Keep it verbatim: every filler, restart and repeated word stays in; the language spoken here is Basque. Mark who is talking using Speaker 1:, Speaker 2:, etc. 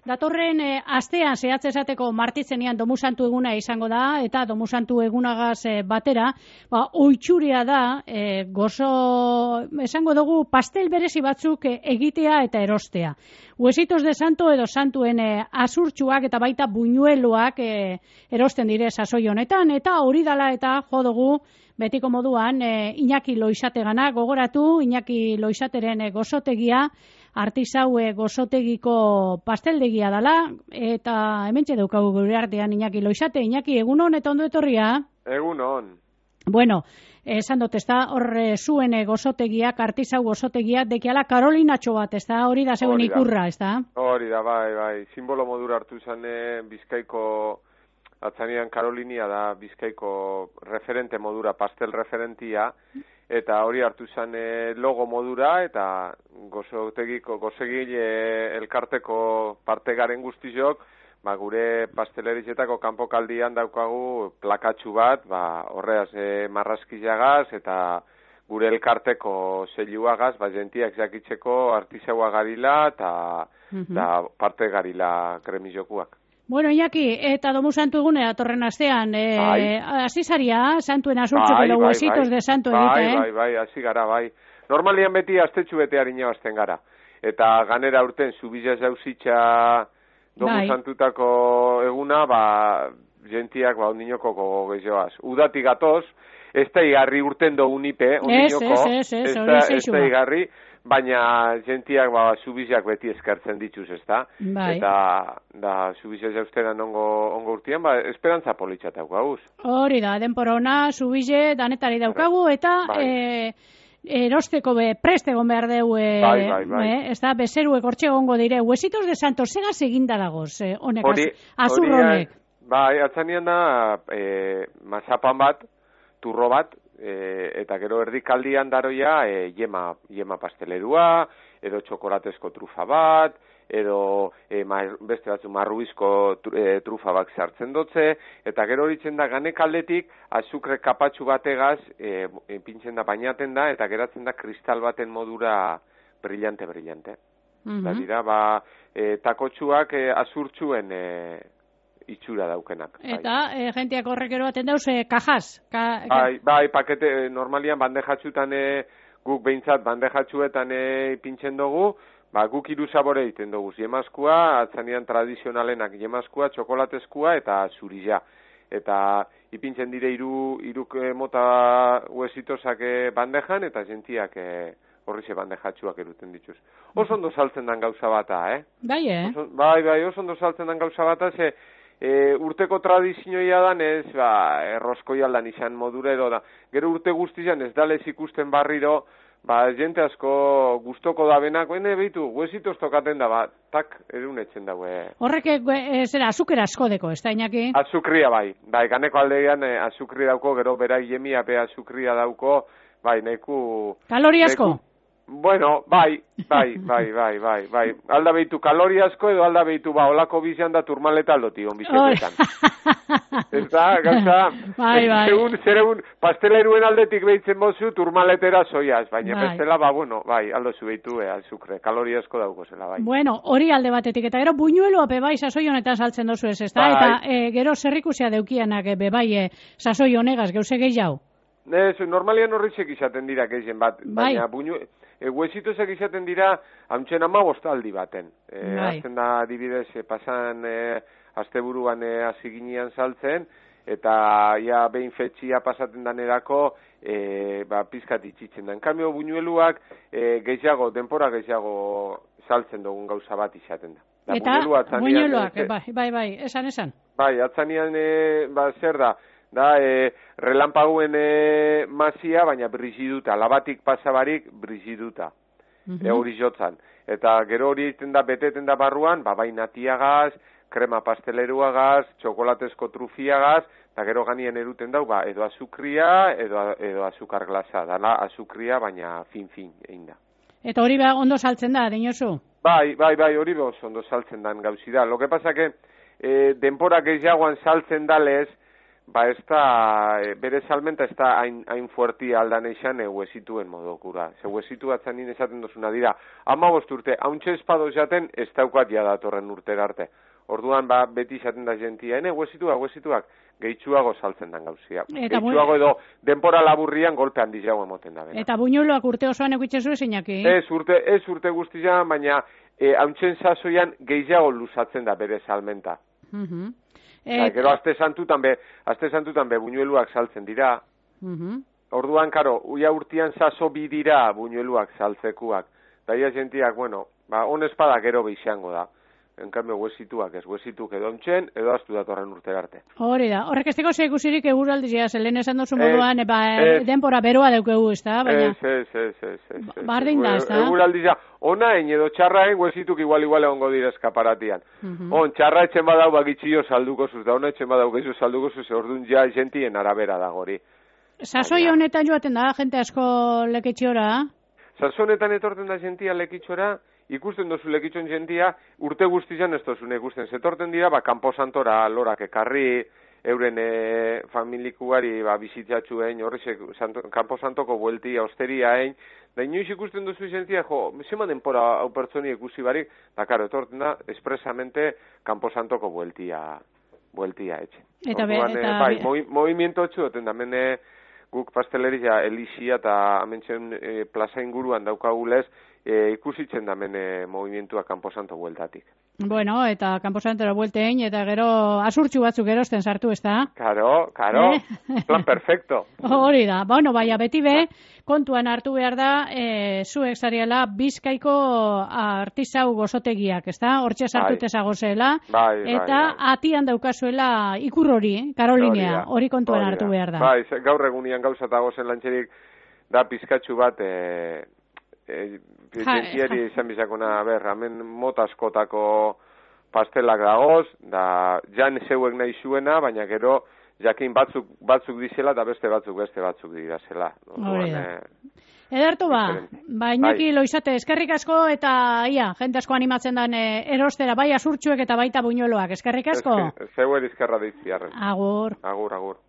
Speaker 1: datorren e, astean zehatz esateko martitzenean Domusantu eguna izango da, eta Domusantu egunagaz e, batera, ba, oitxuria da, e, gozo, esango dugu, pastel berezi batzuk e, egitea eta erostea. Huesitos de santo edo santuen e, asurtxuak eta baita buñueloak e, erosten dire sasoi honetan, eta hori dala eta jo dugu betiko moduan e, Iñaki Loisategana gogoratu, Iñaki Loisateren e, gozotegia, artisau e, gozotegiko pasteldegia dala, eta hementxe daukagu gure artean Iñaki Loisate. Iñaki, egunon eta ondo etorria?
Speaker 2: Egunon.
Speaker 1: Bueno, esan dut, ez da, hor e, zuen e, gozotegiak, artisau gozotegiak, dekiala Karolinatxo bat, ez da, hori da zeuen ikurra, ez da?
Speaker 2: Hori da, bai, bai, simbolo modura hartu zen Bizkaiko, atzanian Karolinia da Bizkaiko referente modura, pastel referentia, eta hori hartu zen logo modura, eta gozotegiko, gozegile elkarteko parte garen guztizok, ba, gure pastelerizetako kanpokaldian daukagu plakatxu bat, ba, horreaz e, marraskillagaz eta gure elkarteko zeiluagaz, ba, jentiak jakitzeko artisaua garila eta uh-huh. da parte garila kremijokuak.
Speaker 1: Bueno, Iñaki, eta Domusantu egunea datorren astean, e, bai. Asizaria, santuen asurtxuk
Speaker 2: bai,
Speaker 1: edo
Speaker 2: bai,
Speaker 1: huesitos
Speaker 2: bai.
Speaker 1: de santo
Speaker 2: bai,
Speaker 1: egite, eh?
Speaker 2: Bai, bai, hasi gara, bai. Normalian beti astetxu bete harina bazten gara. Eta ganera urten, zubila jauzitxa Domusantutako eguna, ba, gentiak, ba, ondinoko gogo gehioaz. Udatik gatoz, ez da igarri urten do unipe, ondinoko,
Speaker 1: ez, ez, ez, ez,
Speaker 2: ez da igarri, baina gentiak, ba, zubizak beti eskartzen dituz, ez da?
Speaker 1: Bai.
Speaker 2: Eta, da, zubizak jauzteran ongo, ongo urtean, ba, esperantza politxatak gauz.
Speaker 1: Hori da, denpora ona, zubize, danetari daukagu, eta...
Speaker 2: Bai.
Speaker 1: E, erosteko be, preste egon behar deu, e,
Speaker 2: bai, bai, bai.
Speaker 1: E, ez da, bezeruek hortxe egongo dire, huesitos de santos, segaz eginda dagoz, e, honek,
Speaker 2: hori,
Speaker 1: azur honek.
Speaker 2: Bai, atzanian da, e, mazapan bat, turro bat, e, eta gero erdikaldian daroia, e, yema, yema pastelerua, edo txokolatezko trufa bat, edo e, ma, beste batzu marruizko e, trufa bak sartzen dotze, eta gero horitzen da ganek aldetik azukre kapatxu bategaz e, e, pintzen da bainaten da, eta geratzen da kristal baten modura brillante-brillante. Uh-huh. Da dira, ba, e, takotxuak e, azurtxuen e, itxura daukenak.
Speaker 1: Eta bai. e, jentiak horrek ero baten dauz, e, kajaz. Ka,
Speaker 2: bai, bai, pakete, normalian bandejatxutan e, guk behintzat bandejatxuetan e, pintzen dugu, ba, guk hiru sabore egiten dugu, yemazkua, atzanean tradizionalenak yemazkua, txokolatezkua eta zurila. Eta ipintzen dire hiru hiru mota huesitosak bandejan eta gentiak horrize bandejatxuak eruten dituz. Oso ondo saltzen dan gauza bata, eh?
Speaker 1: Bai, eh?
Speaker 2: Oso, bai, bai, oso ondo saltzen dan gauza bata, ze e, urteko tradizioia dan ez, ba, erroskoi aldan izan modura edo da. Gero urte guztian ez dalez ikusten barriro, ba, jente asko gustoko da benak, ene behitu, huesitos tokaten da, ba, tak, erunetzen daue.
Speaker 1: Horrek, e, zera, azukera asko deko, ez da, Iñaki?
Speaker 2: Azukria, bai, bai, ganeko aldean e, azukri dauko, gero bera jemia be azukria dauko, bai, neku...
Speaker 1: Kalori asko?
Speaker 2: Neku, bueno, bai, bai, bai, bai, bai, bai, alda behitu kalori asko edo alda behitu, ba, olako bizian da turmaleta aldoti, on bizetetan. Ez da, gauza,
Speaker 1: bai, bai.
Speaker 2: Zegun, zeregun, pasteleruen aldetik behitzen bozu, turmaletera zoiaz, baina
Speaker 1: bai. Bestela,
Speaker 2: ba, bueno, bai, aldo zu behitu, eh, azukre, kalori asko dauko zela, bai.
Speaker 1: Bueno, hori alde batetik, eta gero buñueloa bebai sasoi honetan saltzen dozu ez, ez da? Bai. Eta e, gero zerrikusia deukianak e, bebai e, sasoi honegaz, geuse gehiago?
Speaker 2: Ez, normalian horrizek izaten dira gehien bat,
Speaker 1: bai.
Speaker 2: baina buñu... E, huesitozak izaten dira, hauntzen ama bostaldi baten. E,
Speaker 1: bai.
Speaker 2: Azten da, adibidez, e, pasan e, asteburuan e, aziginean saltzen, eta ja behin fetxia pasaten danerako, e, ba, pizkat itxitzen da. En cambio, buñueluak e, gehiago, denpora gehiago saltzen dugun gauza bat izaten da. da
Speaker 1: eta buñueluak, e, bai, bai, bai, esan, esan.
Speaker 2: Bai, atzanian, e, ba, zer da, da, e, relampaguen e, mazia, baina brigiduta, labatik pasabarik brigiduta, uh-huh. e, hori jotzan. Eta gero hori egiten da, beteten da barruan, ba, bai natiagaz, krema pasteleruagaz, txokolatezko trufiagaz, eta gero ganien eruten dau, ba, edo azukria, edo, edo azukar glasa, dala azukria, baina fin-fin egin da.
Speaker 1: Eta hori ba, ondo saltzen da, dinosu?
Speaker 2: Bai, bai, bai, hori ba, ondo saltzen dan gauzi da. Lo que pasa que, e, denpora gehiagoan saltzen dalez, ba ez da, e, bere salmenta ez da hain, hain fuerti aldan eixan e, huesituen modokura. Ze huesitu atzanin esaten dozuna dira, ama bost urte, hauntxe espado esaten, ez daukat ja datorren urtera arte. Orduan, ba, beti esaten da jentia, ene, huesituak, huesituak, gehitxuago saltzen den gauzia. Gehitxuago edo denpora laburrian golpe handi jau emoten da. Bena.
Speaker 1: Eta buñueloak urte osoan egitzezu ezinaki?
Speaker 2: Ez urte, ez urte guztian, baina e, hauntxen sasoian gehiago luzatzen da bere salmenta.
Speaker 1: Uh -huh.
Speaker 2: Eta, gero aste santutan be, aste santutan be buñueluak saltzen dira.
Speaker 1: Uh -huh.
Speaker 2: Orduan, karo, uia urtian saso bi dira buñueluak saltzekuak. Daia jentiak, bueno, ba, on espada gero beixango da. En cambio, huesituak ez, huesituk edo ontsen, edo astu datorren urte arte.
Speaker 1: Hori da, horrek ez teko zeikusirik eguraldia, zelen esan dozu moduan, e, ba, e, denpora beroa daukegu, ez da? Baina...
Speaker 2: Ez, ez, ez, ez, ez.
Speaker 1: Bardin da, ez da?
Speaker 2: Eguraldia, onain edo txarraen, huesituk igual-igual egongo dira eskaparatian. Uh -huh. On, txarra etxen badau bagitxio salduko zuz, da ona etxen badau gehiago salduko zuz, orduan ja jentien arabera da gori.
Speaker 1: Sasoi honetan joaten da, jente asko leketxiora?
Speaker 2: Sasoi honetan etorten da jentia lekitxora, ikusten dozu lekitxon jentia, urte guztizan ez dozune ikusten. Zetorten dira, ba, kanposantora lorak ekarri, euren e, familikuari ba, bizitzatxuen, horrexek kanposantoko bueltia, osteria egin, da inoiz ikusten dozu jentia, jo, zema denpora hau pertsoni ikusi barik, da, karo, etorten da, espresamente kanposantoko bueltia, bueltia etxe.
Speaker 1: Eta be,
Speaker 2: Orduan,
Speaker 1: eta...
Speaker 2: E, bai, movi, movimiento etxu, oten da, mene, guk pasteleria elisia eta amentzen e, plaza inguruan daukagulez, E, ikusitzen da mene movimentua Camposanto bueltatik.
Speaker 1: Bueno, eta Camposantora bueltein, eta gero asurtxu batzuk erosten sartu, ez da?
Speaker 2: Karo, karo, eh? Plan perfecto.
Speaker 1: Hori da, bueno, baina beti be, kontuan hartu behar da, e, zuek zariela Bizkaiko artisau gozotegiak, ez da? Hortxe sartute zagozela,
Speaker 2: bai,
Speaker 1: eta
Speaker 2: bai,
Speaker 1: atian daukazuela ikur hori, Karolinea, hori kontuan hartu behar da.
Speaker 2: Bai, gaur egunian gauza eta gozen lantxerik da pizkatxu bat, e, e, Gentiari izan bizakona, ber, hemen mota askotako pastelak dagoz, da jan zeuek nahi zuena, baina gero jakin batzuk batzuk dizela eta beste batzuk beste batzuk dira zela.
Speaker 1: Hori da. Edertu ba, ba Iñaki bai. Loizate, eskerrik asko eta ia, jente asko animatzen den e, erostera, bai asurtxuek eta baita buñueloak, eskerrik asko.
Speaker 2: Zeuer izkerra deitziarren.
Speaker 1: Agur.
Speaker 2: Agur, agur.